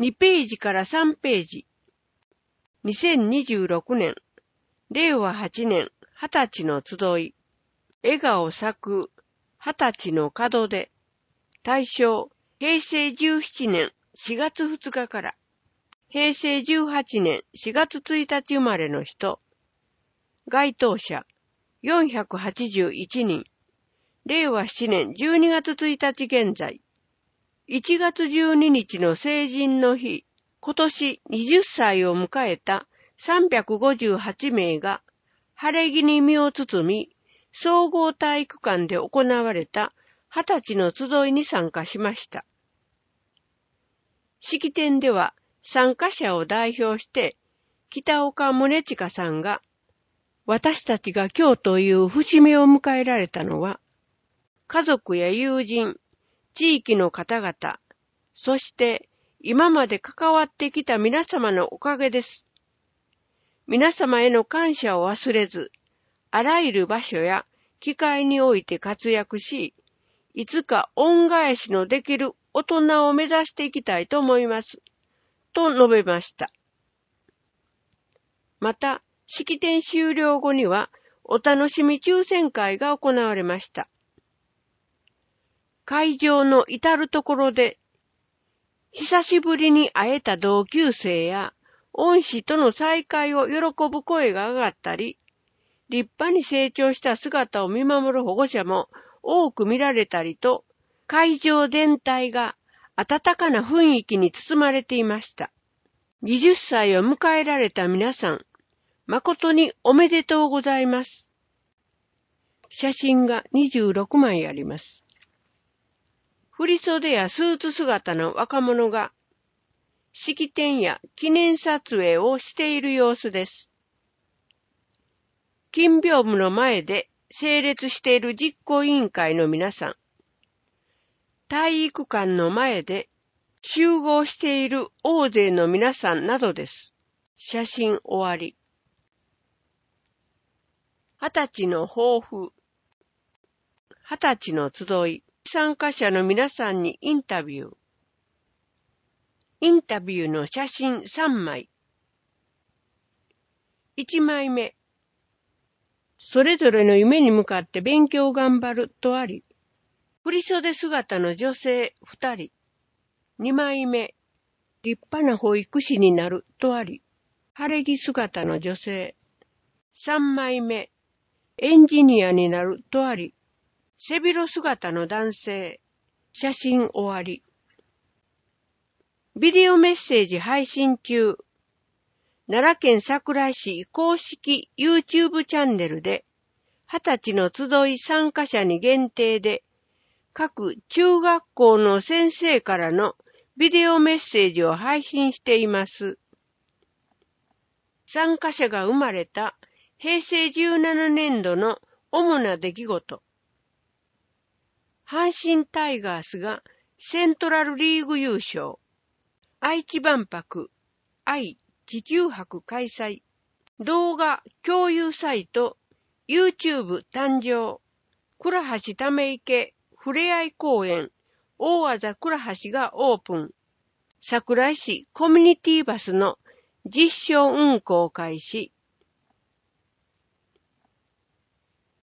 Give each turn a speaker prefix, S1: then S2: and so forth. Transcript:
S1: 2ページから3ページ。2026年、令和8年、20歳の集い。笑顔咲く、20歳の門出。大正、平成17年4月2日から。平成18年4月1日生まれの人。該当者、481人。令和7年12月1日現在。1月12日の成人の日、今年20歳を迎えた358名が、晴れ着に身を包み、総合体育館で行われた20歳の集いに参加しました。式典では参加者を代表して、北岡宗親さんが、私たちが今日という節目を迎えられたのは、家族や友人、地域の方々、そして今まで関わってきた皆様のおかげです。皆様への感謝を忘れず、あらゆる場所や機会において活躍し、いつか恩返しのできる大人を目指していきたいと思います。と述べました。また、式典終了後には、お楽しみ抽選会が行われました。会場の至るところで、久しぶりに会えた同級生や恩師との再会を喜ぶ声が上がったり、立派に成長した姿を見守る保護者も多く見られたりと、会場全体が温かな雰囲気に包まれていました。20歳を迎えられた皆さん、誠におめでとうございます。写真が26枚あります。振袖やスーツ姿の若者が式典や記念撮影をしている様子です。金屏風の前で整列している実行委員会の皆さん、体育館の前で集合している大勢の皆さんなどです。写真終わり。20歳の抱負。20歳の集い。参加者の皆さんにインタビュー。インタビューの写真3枚。1枚目。それぞれの夢に向かって勉強を頑張るとあり。振袖姿の女性2人。2枚目。立派な保育士になるとあり。晴れ着姿の女性。3枚目。エンジニアになるとあり。背広姿の男性。写真終わり。ビデオメッセージ配信中。奈良県桜井市公式 YouTube チャンネルで、20歳の集い参加者に限定で、各中学校の先生からのビデオメッセージを配信しています。参加者が生まれた平成17年度の主な出来事。阪神タイガースがセントラルリーグ優勝。愛知万博、愛・地球博開催。動画共有サイト、YouTube 誕生。倉橋ため池ふれあい公園、大字倉橋がオープン。桜井市コミュニティバスの実証運行開始。